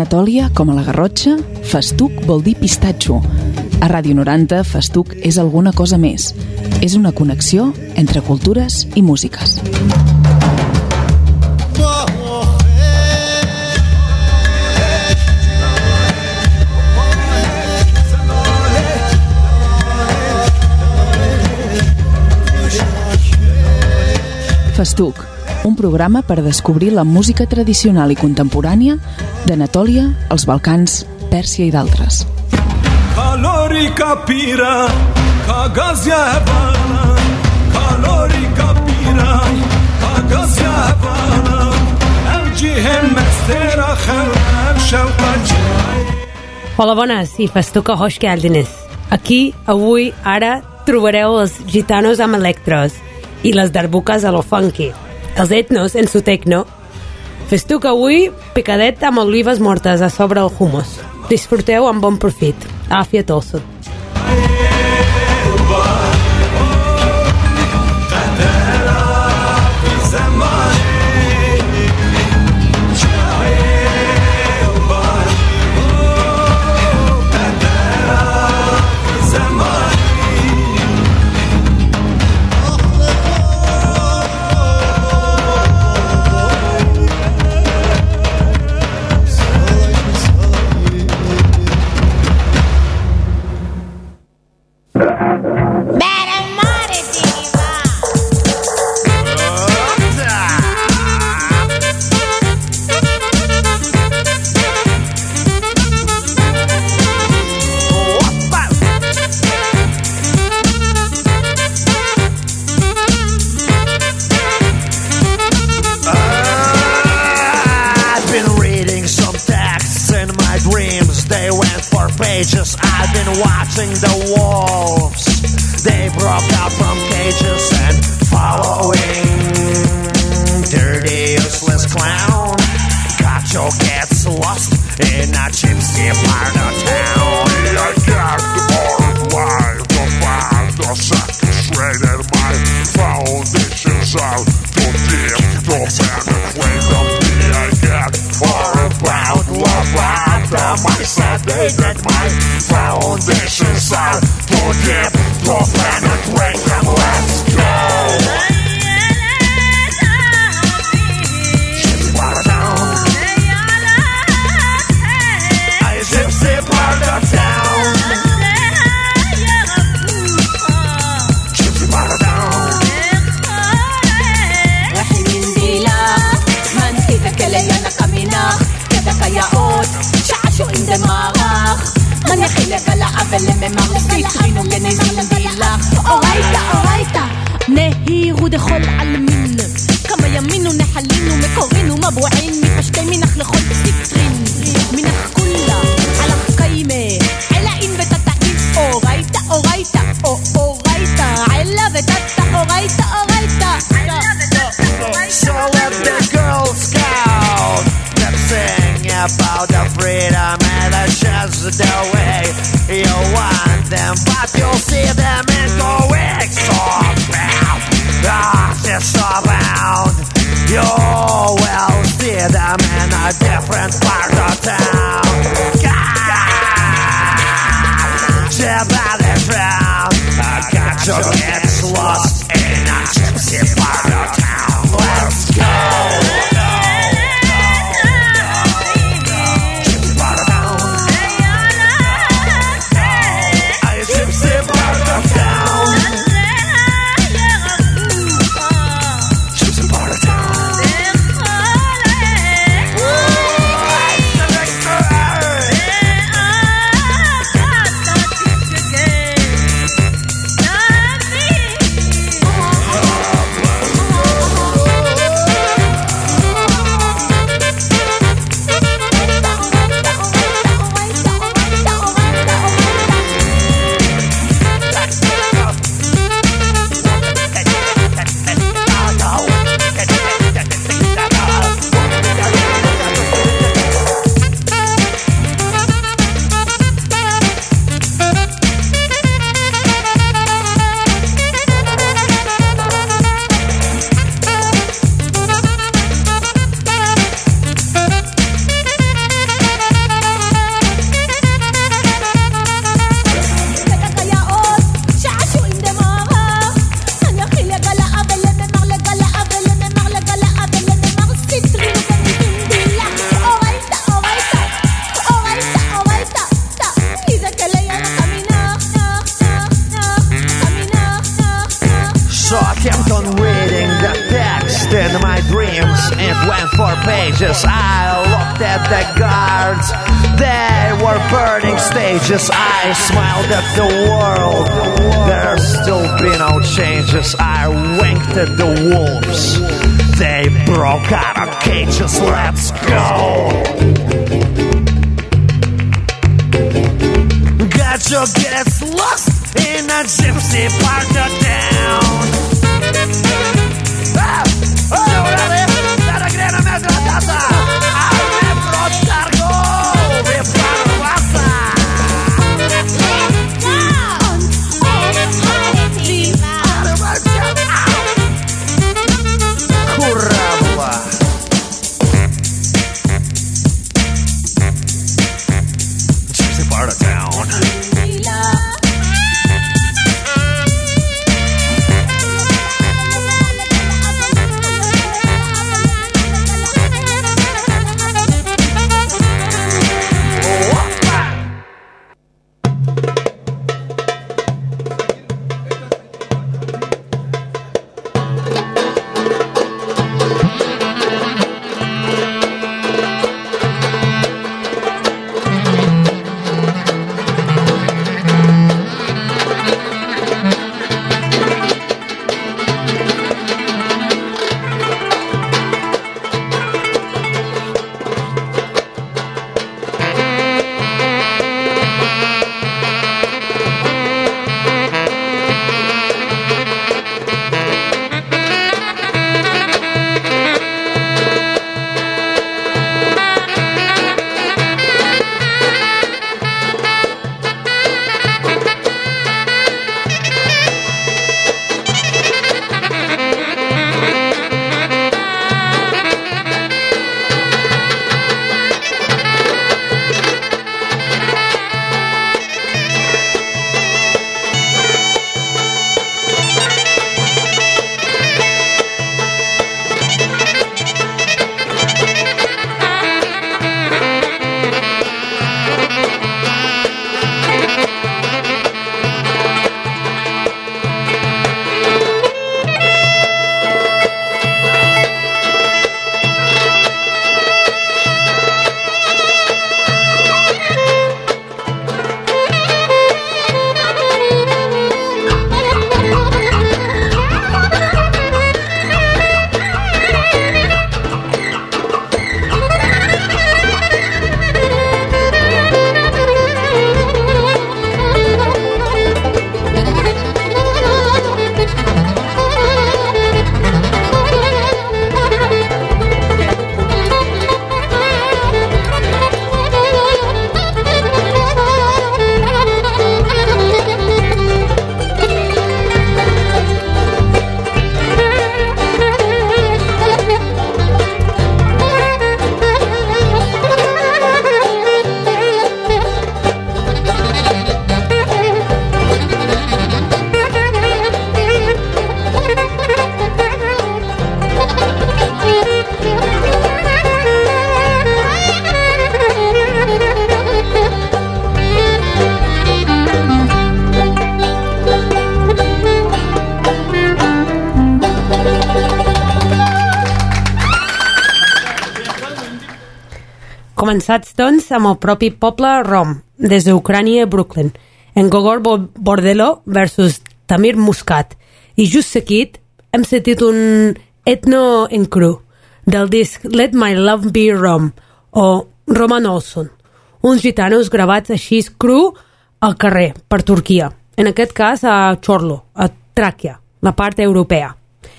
Anatòlia, com a la Garrotxa, festuc vol dir pistatxo. A Ràdio 90, festuc és alguna cosa més. És una connexió entre cultures i músiques. Festuc, un programa per descobrir la música tradicional i contemporània d'Anatòlia, els Balcans, Pèrsia i d'altres. Hola, bones, i festuc a hoş geldiniz. Aquí, avui, ara, trobareu els gitanos amb electros i les darbuques a lo funky, els etnos en su tecno. Festuc avui, picadet amb olives mortes a sobre el hummus. Disfruteu amb bon profit. Àfiat olsun. I've been watching the wolves. They broke out from cages and following dirty, useless clown. Gacho gets lost in a gypsy part of town. I got all right, the find the saturated my foundations out to deep, to penetrate the me. I got far about love after my saturated my foundations are too deep to penetrate them. Let's go! Gypsy part of town. Gypsy part of town. Gypsy part of town. Rahin indila mantiza kelaya na kamina kada kayaot shasho indemagach man yakhila kala avel memar fitrinu genezin indila oraita نهيغ دخل علمين كما يمينو نحلينو مكورينو مبوعين مفشتي منخ لخل سترين منخ كلا على قيمة علا إن بتتعين أورايتا علا بتتع أورايتا So let the Girl Scout them sing about the freedom and that's just the way you want them, but you'll see them in the weeks so proud. Just around, you will see them in a different part of town. I got you gets lost in a gypsy part of town. Let's go. Gypsy part of town. Gypsy part of town. Gypsy part of town. kept on reading the text in my dreams. It went 4 pages. I looked at the guards. They were burning stages. I smiled at the world. There'll still be no changes. I winked at the wolves. They broke out of cages. Let's go. Gajo gets lost in a gypsy part of town. La grana més gratata. Al metro Targo. Vi parvassa. Currabla. Gypsy part of town. Començats, doncs, amb el propi poble rom, des d'Ucrània a Brooklyn, en Gogol Bordello versus Tamir Muscat. I just seguit hem sentit un etno en cru del disc Let My Love Be Rom, o Roman Olson, uns gitanos gravats així cru al carrer, per Turquia, en aquest cas a Chorlo, a Tràquia, la part europea.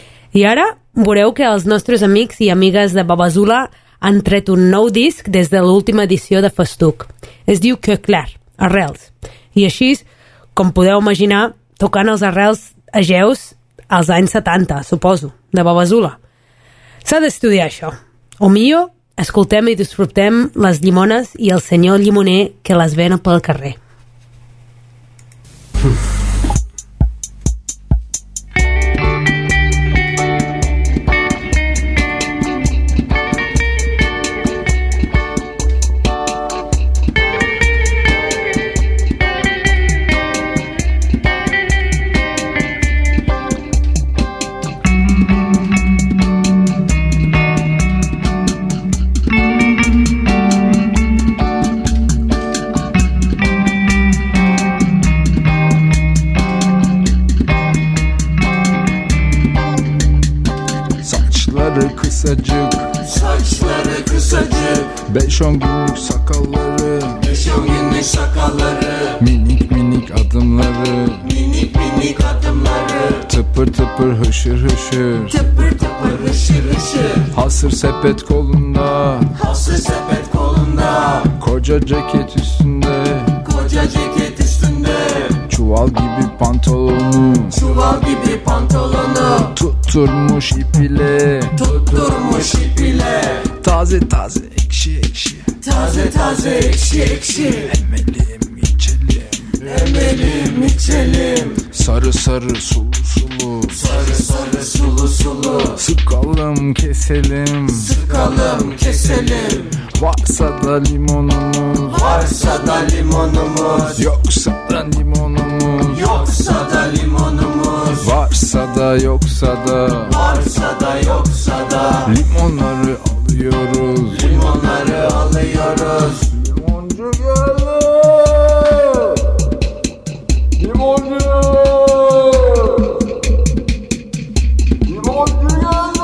I ara veureu que els nostres amics i amigues de Babazula han tret un nou disc des de l'última edició de Festuc. Es diu Que Clar, Arrels. I així, com podeu imaginar, tocant els arrels ageus als anys 70, suposo, de Babazula. S'ha d'estudiar això. O millor, escoltem i disfrutem les llimones i el senyor llimoner que les ven pel carrer. Saçları kısacık, saçları kısacık, 5-10 günlük sakalları, 5-10 günlük sakalları, minik minik adımları, minik minik adımları, tıpır tıpır hışır hışır, tıpır tıpır hışır hışır, hasır sepet kolunda, hasır sepet kolunda, koca ceket üstünde, koca ceket üstünde, çuval gibi pantolonu, çuval gibi pantolonu, tutturmuş ip ile, tutturmuş ip ile, taze taze ekşi ekşi, taze taze ekşi ekşi, emelim içelim, emelim içelim, sarı sarı sulu sulu, sarı sarı sulu sulu, sıkalım keselim, sıkalım keselim, varsa da limonumuz, varsa da limonumuz, yoksa da limonumuz, yoksa da limonumuz, varsa da yoksa da, varsa da yoksa da, limonları alıyoruz, limonları alıyoruz. limoncu geldi, limoncu, limoncu geldi,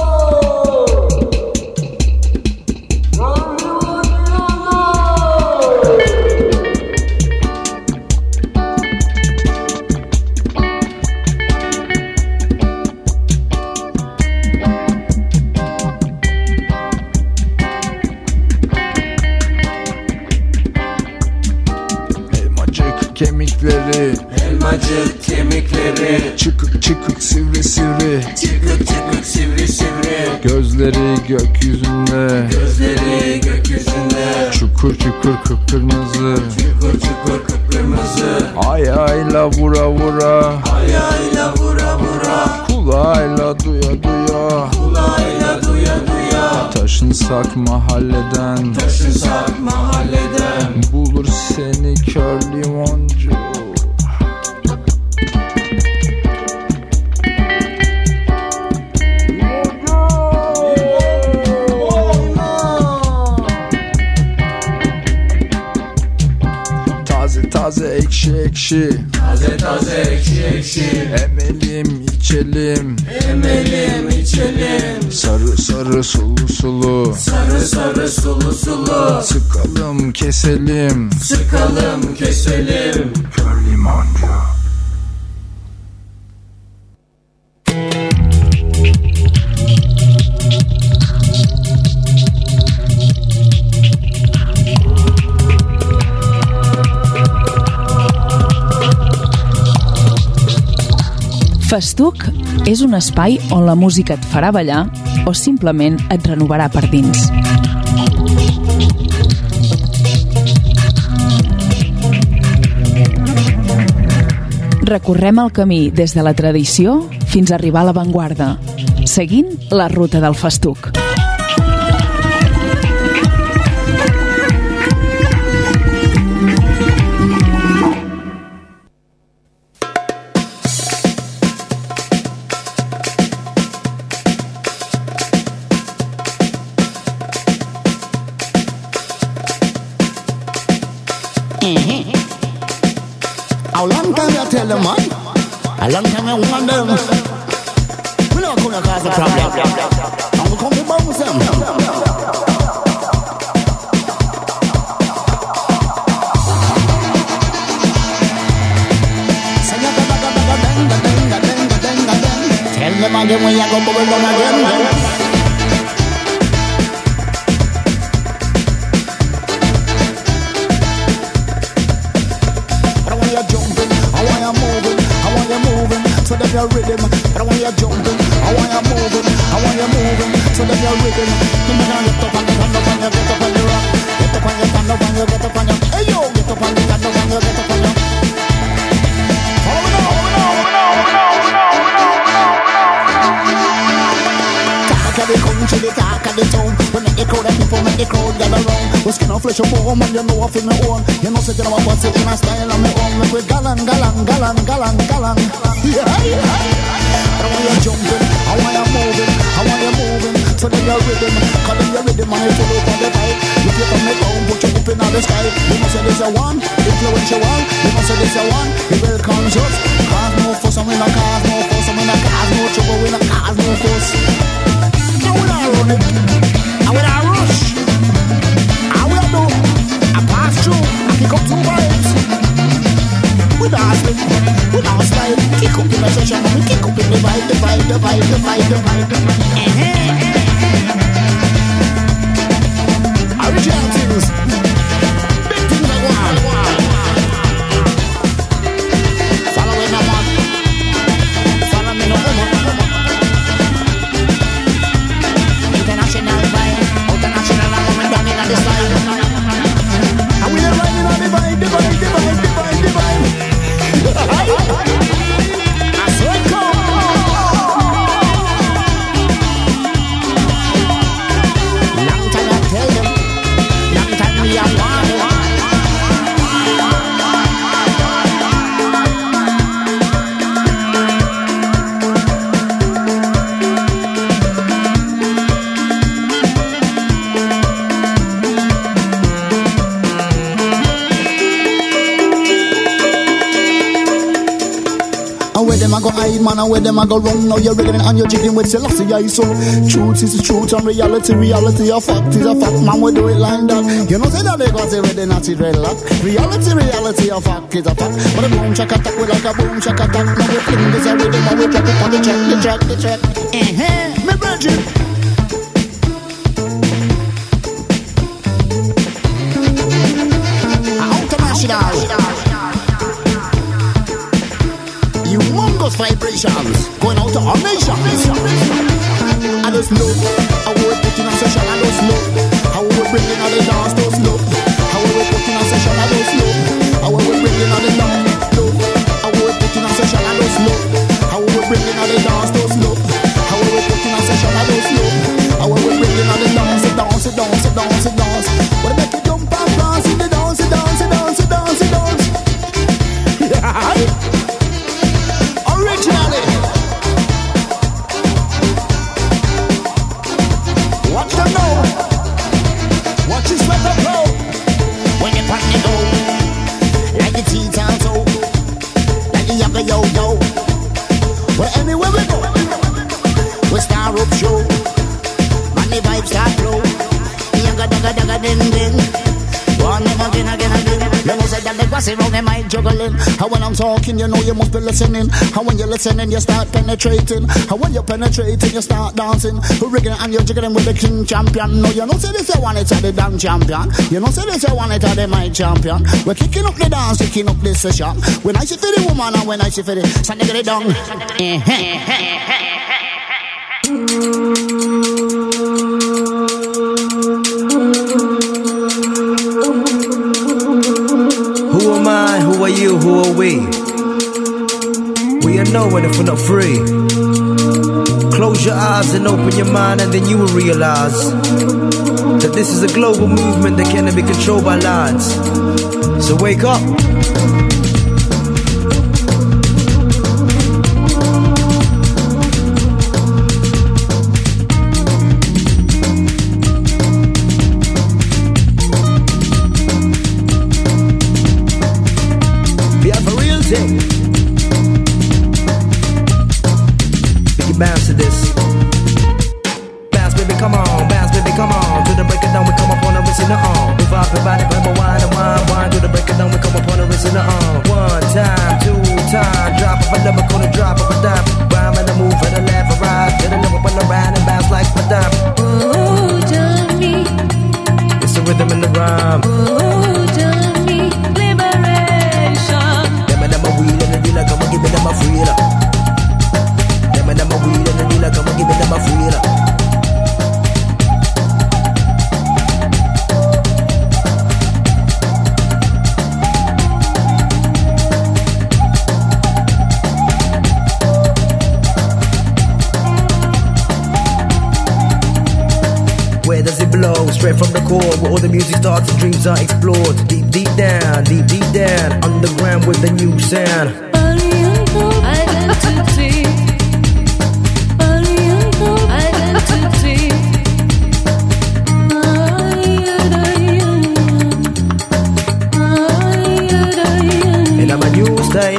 elmacık kemikleri, Elmacık kemikleri, çıkık çıkık sivri sivri, çıkık çıkık sivri sivri, gözleri gökyüzünde, gözleri gökyüzünde, çukur çukur kıpkırmızı, çukur çukur kıpkırmızı, ay ayla vura vura, ayağıyla vura vura, kulağıyla duya duya, kulağıyla duya duya, taşınsak mahalleden, taşınsak mahalleden, bulur seni kör limoncu. Taze taze ekşi ekşi, taze taze ekşi ekşi, emelim içelim, emelim içelim, sarı sarı sulu sulu, sarı sarı sulu sulu, sıkalım keselim, sıkalım keselim. kör limoncu. Festuc és un espai on la música et farà ballar o simplement et renovarà per dins. Recorrem el camí des de la tradició fins a arribar a l'avantguarda, seguint la ruta del festuc. A long time I tell them, man. A long time I want them. We not gonna cause a problem. I'm gonna come to bounce them. Tell them again when you go bubble down again. So that you're rhythm, but I want you jumping. I want you moving, I want you moving. So that you're rhythm. You make a get up on your stand up and you get up on your rock. Get up on your stand up and you get up on your. Hey yo, get up on your stand up and you get up on your. Follow me now, Talk of the country, the talk of the town. We make the crowd and people make the crowd gather round. We skin and flesh and bone and you know I feel me own. You know sitting on my butt, sitting in a style on my own. Make we galang. Yeah. I want you jumping, I want you moving. So then you're rhythm, call in your rhythm and you pull up on the pipe. If you come make home, put your hip in the sky. You must say this a one, influential one. You must say this a one, you will conscious. Cause no fuss and we not cause no fuss and we not cause no trouble, we not cause no fuss. No run it. And when I rush, I will do. I pass through, I pick up 2 vibes. We dance it, we dance slide. Kick up in the session, we kick up in the vibe, the vibe, the vibe, the vibe, the vibe, the vibe. Original things, big things I want. Follow me, no man. Follow me, no woman. International vibe, international woman down in the style. And we are riding on the vibe, the vibe, the vibe, the vibe, the vibe. I saw it come. Long time I tell them, long time we are wanted. Where them a go hide, man, and where them a go run. Now you're rigging and you're jiggling with Selassie, I so. Truth is the truth and reality a fact is a fact. Man, we do it like that. You know say that they got say where they not see dreadlock. Reality a fact is a fact. But a boom shack attack, we like a boom shack attack. Now we fling this a rhythm and we drop it on the track. Me virgin. Humongous vibrations going out to our nation. I just know how we put in a session. I just know how we bring in the dance. Just know how we put in a session. I just know how we bring in the dance. How we put in a session. I just know how we bring in the dance. Just know how we put in a session. I just know how we bring in the dance. Dance. What make you jump and dance in the dance. Originally, watch them know. Watch you sweat up low. When you pack it go, like the T-Town toe, like the Yappa Yo-Yo. Well, anywhere we go, we start up show. Man, the vibes start flow. Yagga ding. One again. You know say that they pass it round they might juggling. How when I'm talking, you know you must be listening. How when you're listening, you start penetrating. How when you're penetrating, you start dancing. Who rigging and you're jiggling with the king champion. No, you know say this you want it at the damn champion. You know say this you want it at the my champion. We're kicking up the dance, kicking up this session. When I see for the woman and when I see for the son, they get it down. Who am I? Who are you? Who are we? We are nowhere if we're not free. Close your eyes and open your mind, and then you will realize that this is a global movement that cannot be controlled by lies. So wake up. Bounce to this. Bounce, baby, come on. Bounce, baby, come on. To the break it down, we come up on the wrist in the arm. Revive the body, grab a wine and wine. To the break it down, we come up on the wrist in the arm. 1 time, 2 time. Drop of a number, gonna drop of a dime. Rhyme and a move and a laugh, a ride. Get a number on the ride and bounce like a dime. Oh, Johnny. It's the rhythm and the rhyme. Oh, Johnny. Liberation. Them and them a wheel and the dealer, come and give me them a freezer. Them and them a wheel and the dealer, come and give me them a freezer. Where does it blow? Straight from the core, where all the music starts and dreams are explored. Deep, deep down, underground with the new sound. Identity. And I'm a new style.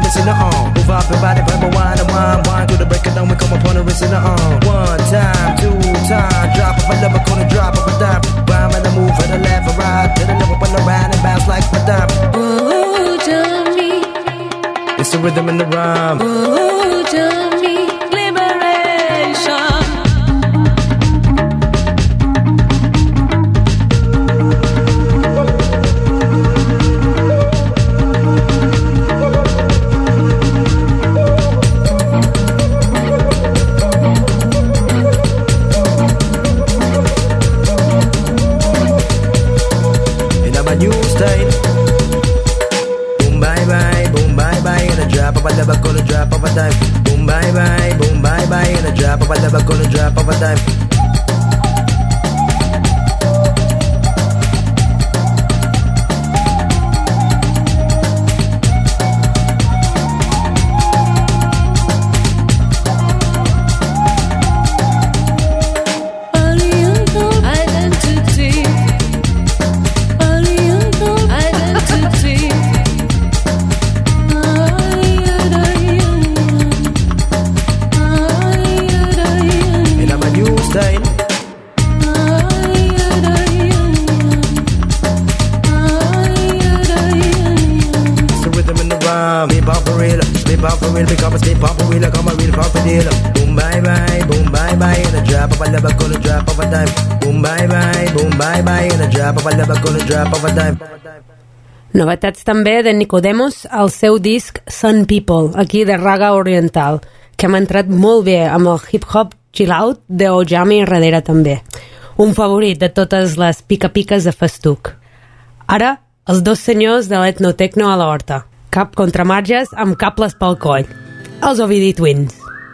racing the on. Move up your body, purple wine and wine to the break of dawn. We come upon a racing the on. One time, two time, drop of a lever, gonna drop of a dime. Rhyme and I move to the left or right, to the left up and around and bounce like a dime. Oh, Jamie. It's the rhythm and the rhyme. Oh, Jamie. Liberation. New style. Boom bye bye, and a drop of a lever, gonna drop of a dime. Boom bye bye, and a drop of a lever, gonna drop of a dime. Become a step up a wheel, come a real pop a deal. Boom bye bye, and a drop of a lever, gonna drop of a dime. Boom bye bye, and a drop of a lever, gonna drop of a dime. Novetats també de Nicodemos al seu disc Sun People, aquí de Raga Oriental, que m'ha entrat molt bé amb el hip-hop chill-out de Ojami darrere també. Un favorit de totes les pica-piques de Festuc. Ara, els dos senyors de l'etnotecno a l'horta. Cap contramarges amb cables pel coll. Els Ovidi Twins.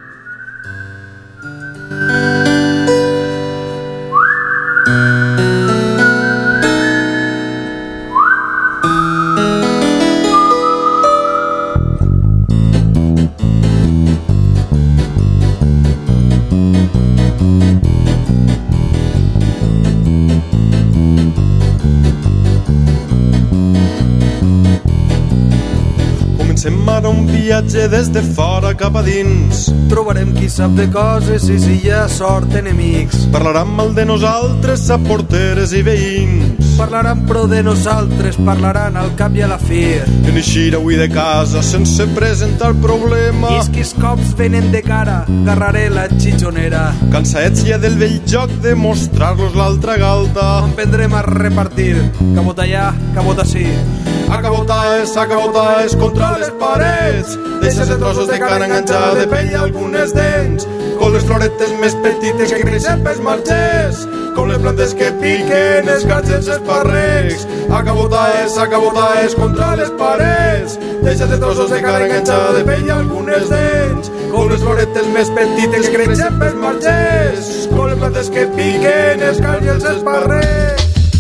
Comencem ara un viatge des de fora cap a dins. Trobarem qui sap de coses i si hi ha sort enemics. Parlaran mal de nosaltres a porteres i veïns. Parlaran pro de nosaltres, parlaran al cap i a la fi. Que n'eixir avui de casa sense presentar problema. Quis cops venen de cara, agarraré la xitxonera. Cansats ja del vell joc de mostrar-los l'altra galta. En prendrem a repartir, cabot allà, cabot ací. A cabotaes contra les parets. Deixes de trossos de carn enganxada de pell i algunes dents. Com les floretes més petites que creixen pels margers. Com les plantes que piquen els gats i els esparrecs. A cabotaes contra les parets. Deixes de trossos de carn enganxada de pell i algunes dents. Com les floretes més petites que creixen pels margers. Com les plantes que piquen els gats i els esparrecs.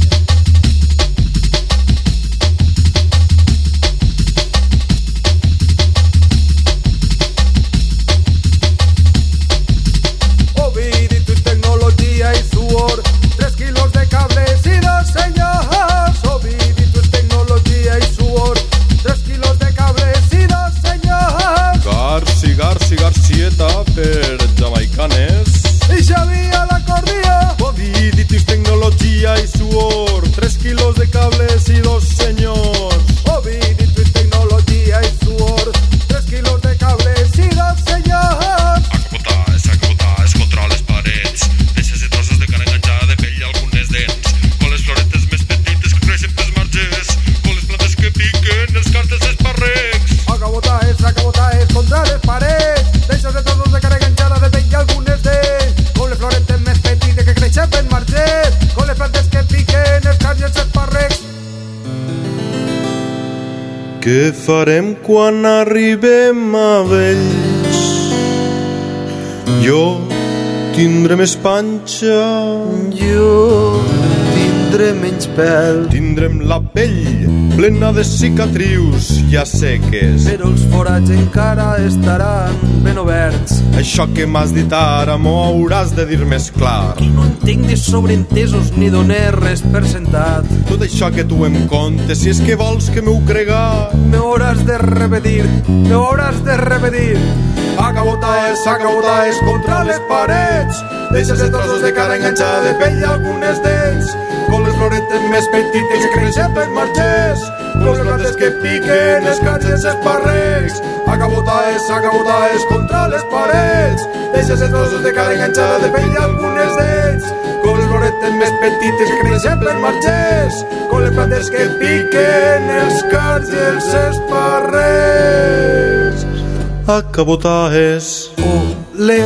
Garcieta per jamaicanes. I Xavi a l'acordió. Ovid i tecnologia i suor. 3 quilos de cables i 2 senyors. Ovid i tecnologia i suor. 3 quilos de cables i 2 senyors. A cabotaes contra les parets. Deixes de trossos de carn enganxada de pell i algunes dents. Com les floretes més petites que creixen pels marges. Com les plantes que piquen els cartes esparrecs. A cabotaes contra les parets. Deixes de trossos de carn enganxada de pell i algunes dents. Com les floretes més petites que creixen pels marges. Com les plantes que piquen els carns i els esparrecs. Què farem quan arribem a vells? Jo tindré més panxa. Jo tindré tindré menys pèl. Tindrem la pell plena de cicatrius ja seques, però els forats encara estaran ben oberts. Això que m'has dit ara m'ho hauràs de dir més clar. I no entenc de sobreentesos ni doner res per sentat. Tot això que tu em contes, si és que vols que m'ho crega, m'ho hauràs de repetir, m'ho hauràs de repetir. Sacabotaes contra les parets, deixes de trossos de cara enganxada de pell i algunes dents, con les floretes més petites que creixen per marxers, con les plantes que piquen, escarxen ses parrecs. Sacabotaes contra les parets, deixes de trossos de cara enganxada de pell i algunes dents, con les floretes més petites que creixen per marxers, con les plantes que piquen, escarxen ses parrecs. Sacabotaes. Olé.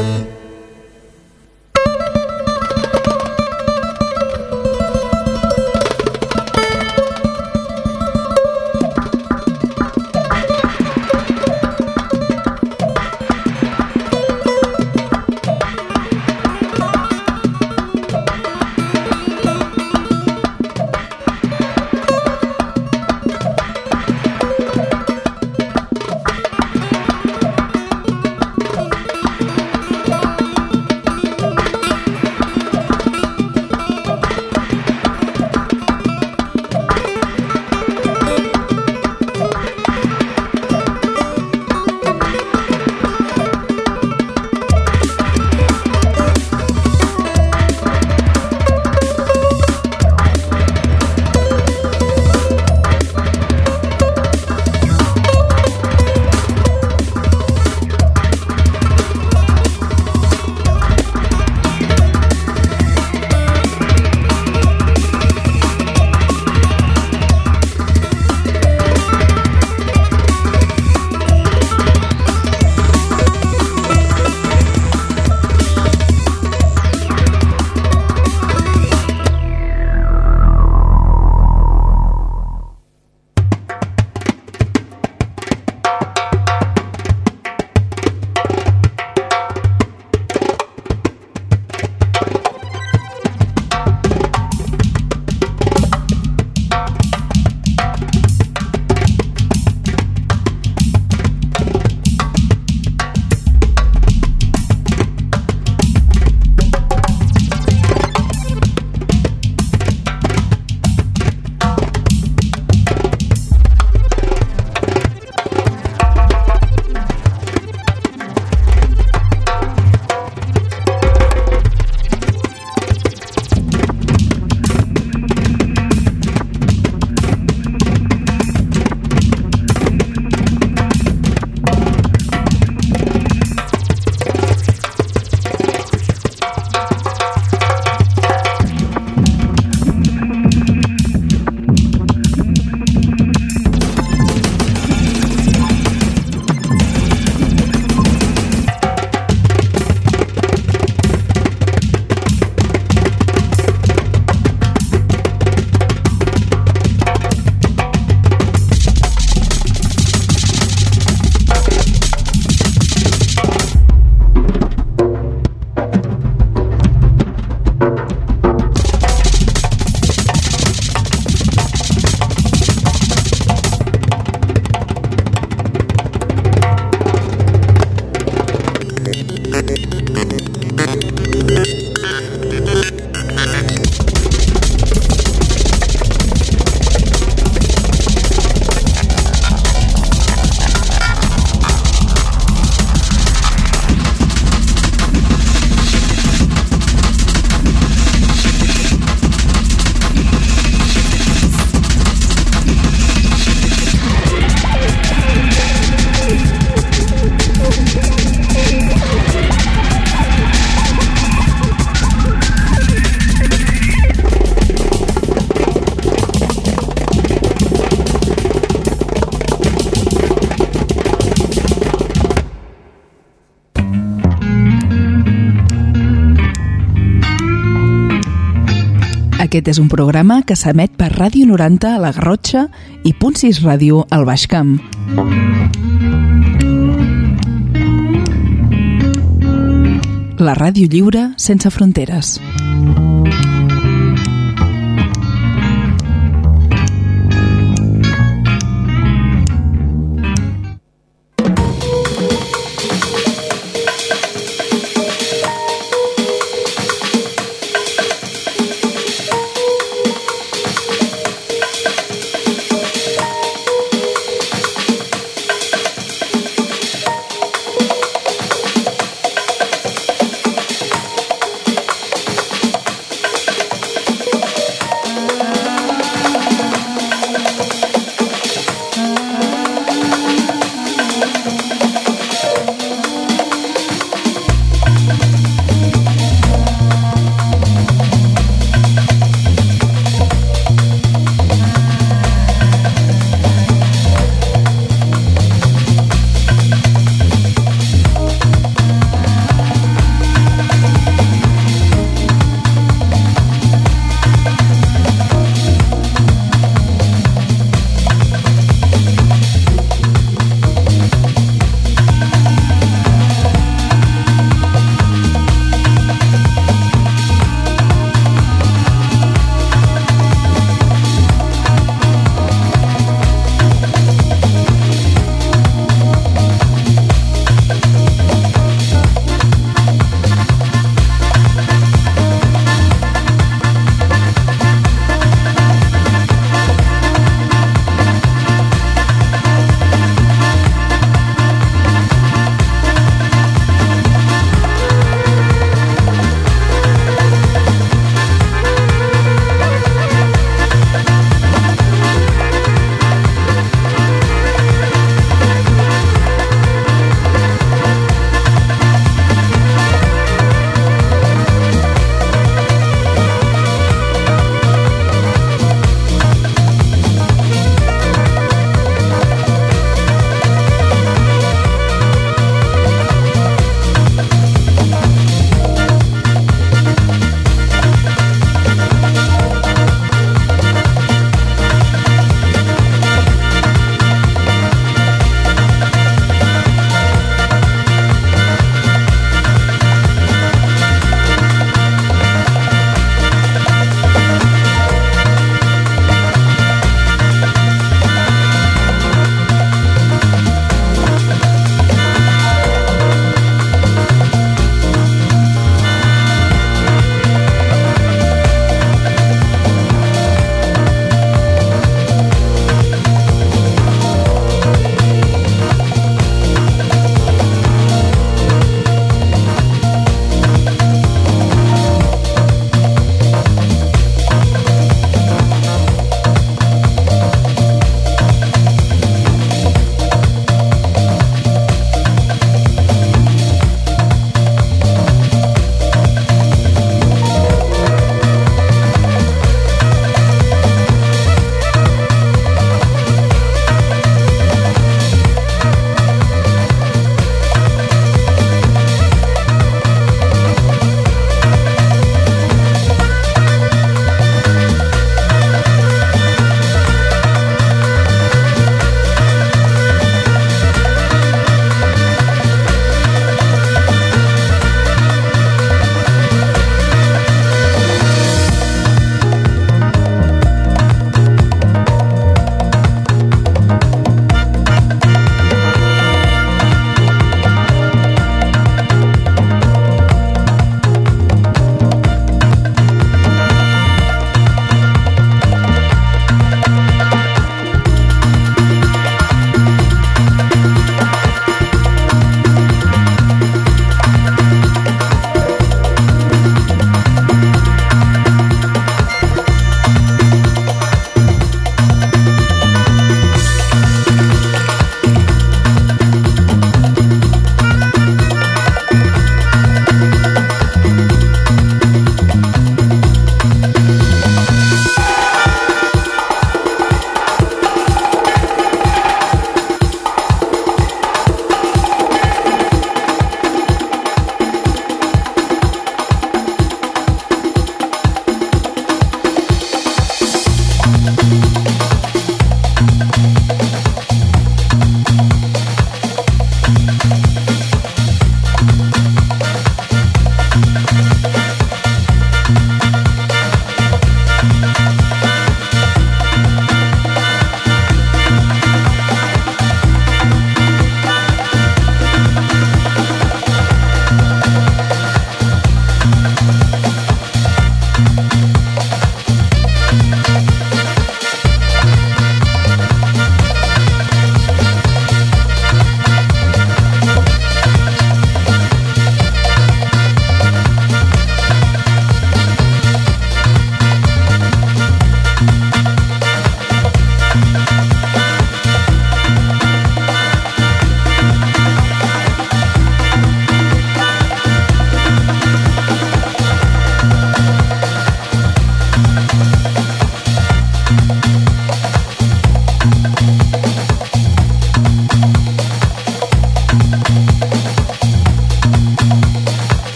Aquest és un programa que s'emet per Ràdio 90 a la Garrotxa i Punt 6 Ràdio al Baix Camp. La ràdio lliure sense fronteres.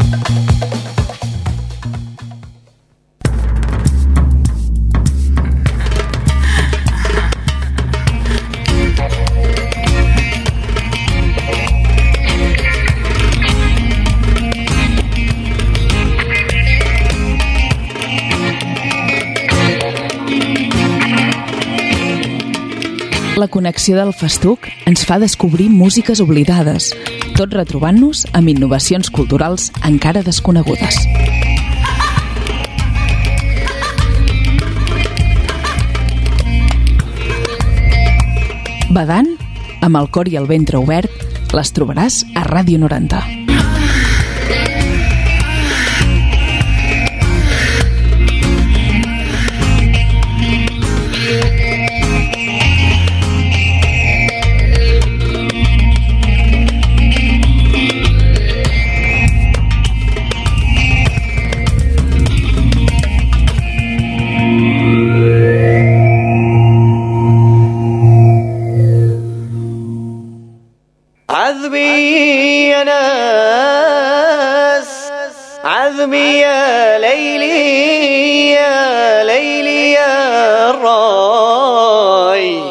La connexió del Festuc ens fa descobrir músiques oblidades, tot retrobant-nos amb innovacions culturals encara desconegudes. Badant, amb el cor i el ventre obert, les trobaràs a Ràdio 90. عذبي يا ناس عذبي يا ليلي يا ليلي يا الراي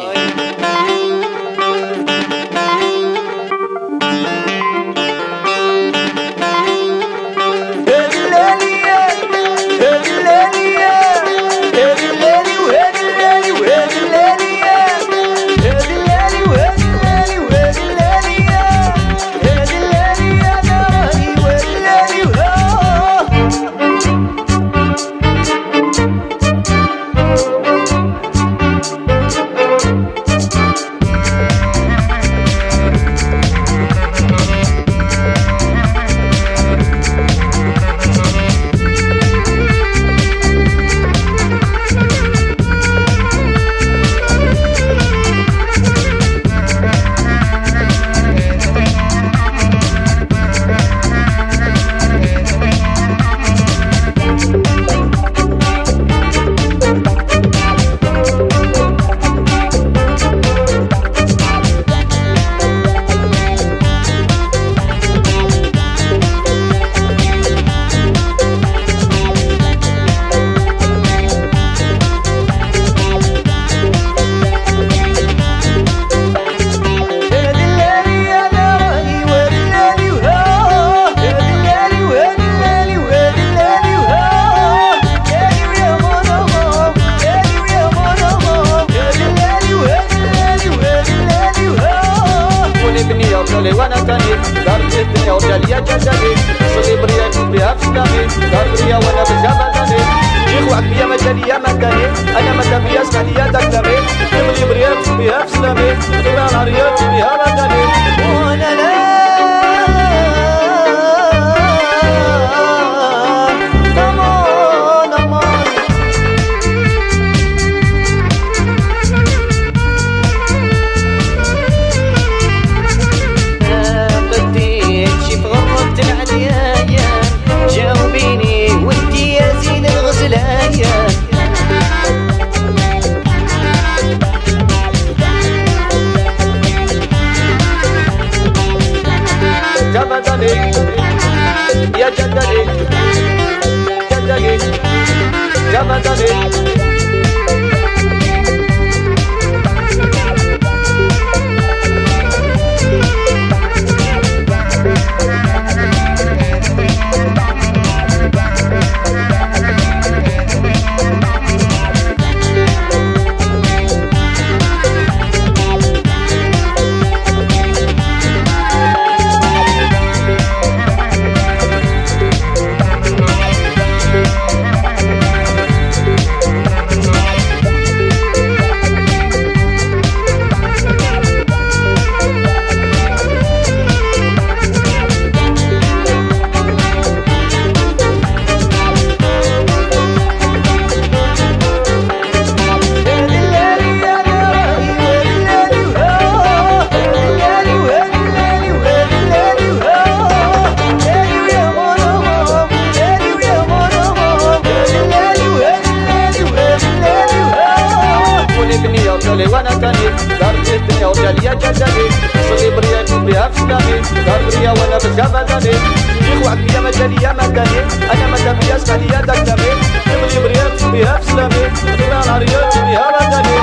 ليا مدني انا ما تبياش عليا داك دمي اللي بريات بها بسلامي غير العريات بها مدني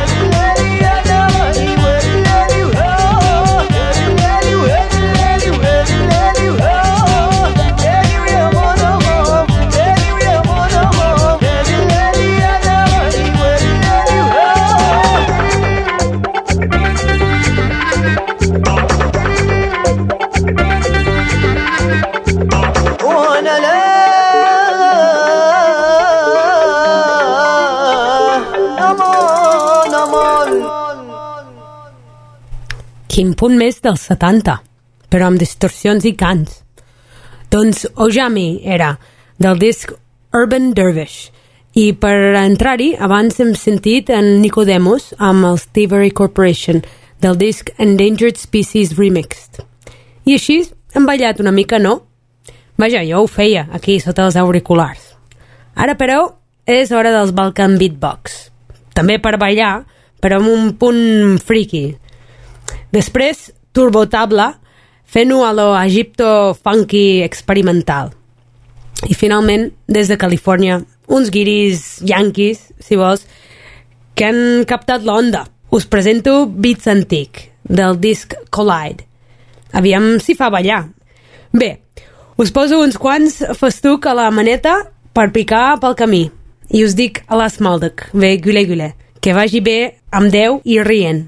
Quin punt més dels 70, però amb distorsions i cants. Doncs Ojami era del disc Urban Dervish, i per entrar-hi abans hem sentit en Nicodemus amb el Thievery Corporation del disc Endangered Species Remixed. I així hem ballat una mica, no? Vaja, jo ho feia aquí sota els auriculars. Ara, però, és hora dels Balkan Beatbox. També per ballar, però amb un punt friki. Després, Turbo Tabla, fent-ho a lo Egipto funky experimental. I finalment, des de Califòrnia, uns guiris yanquis, si vols, que han captat l'onda. Us presento Beats Antic, del disc Collide. Aviam si fa ballar. Bé, us poso uns quants festuc a la maneta per picar pel camí. I us dic a l'Asmaldec, bé, gule gule, que vagi bé amb Déu i rient.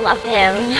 love him.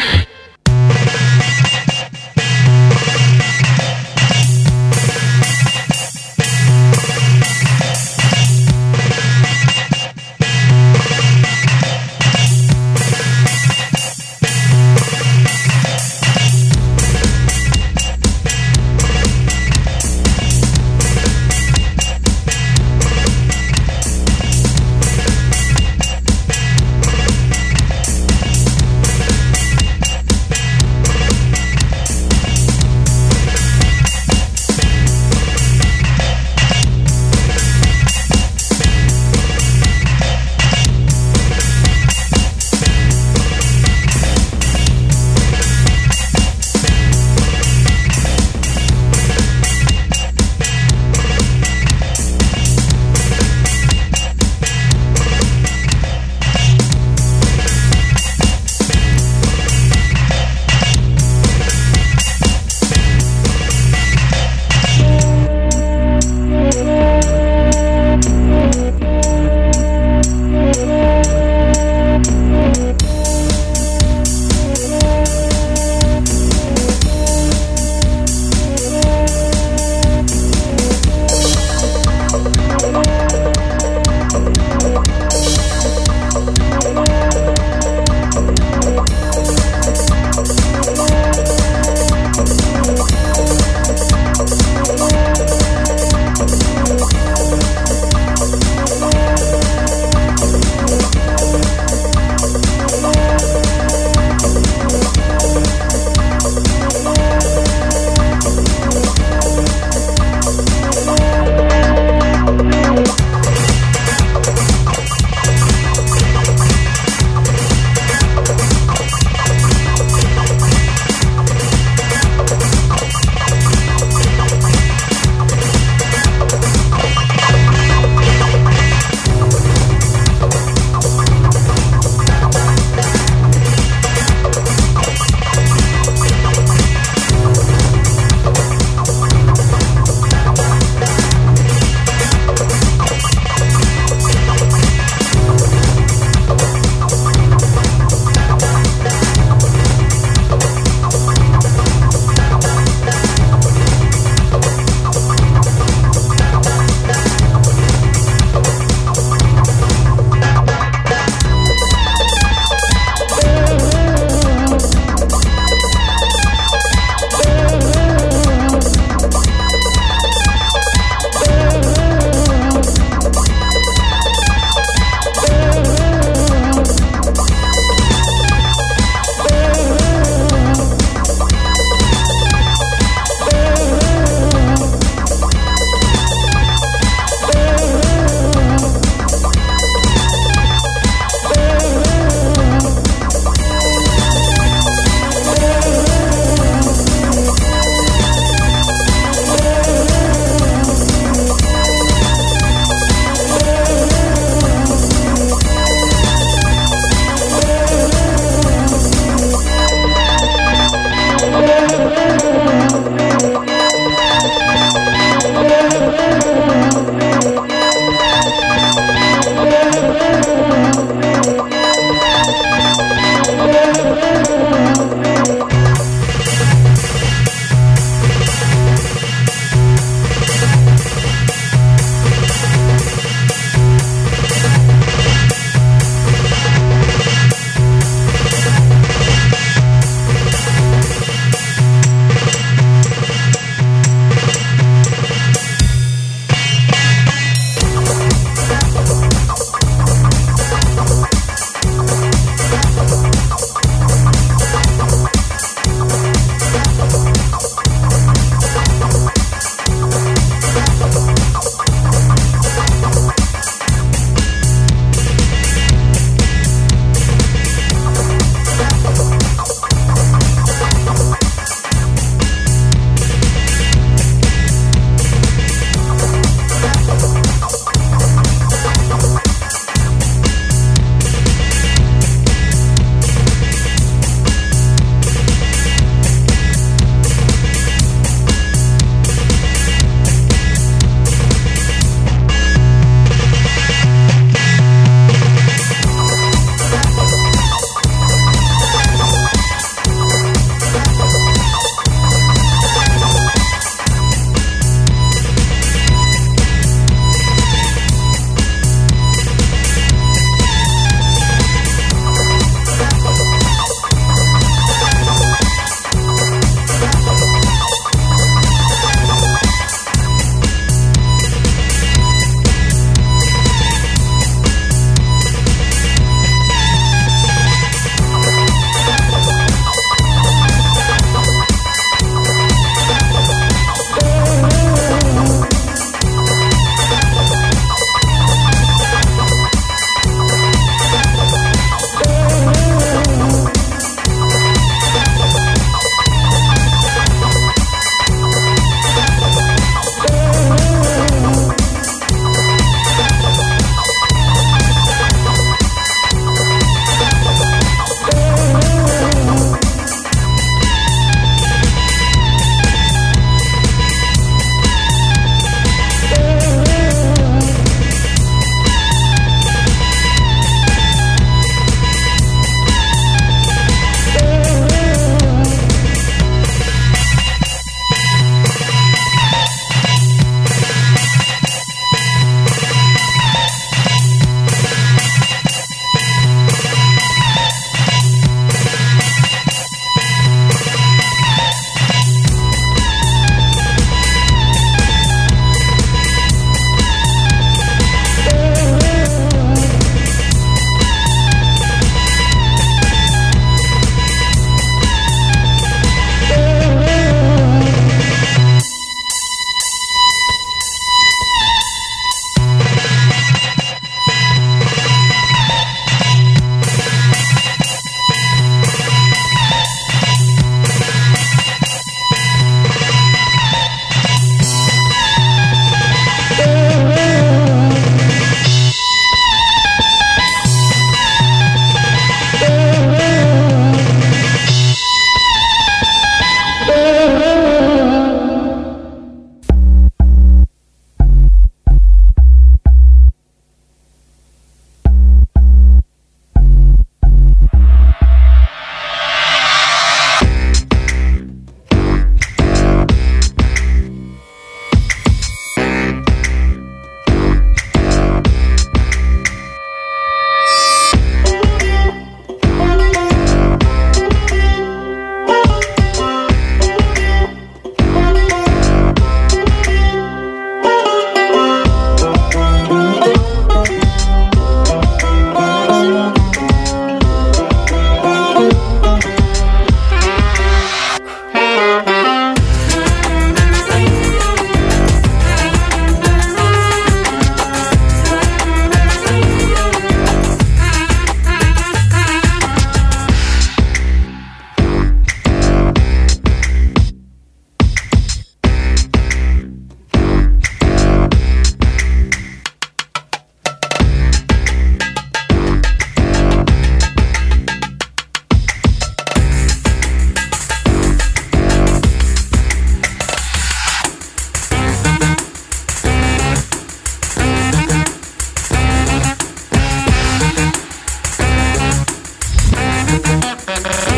Thank you.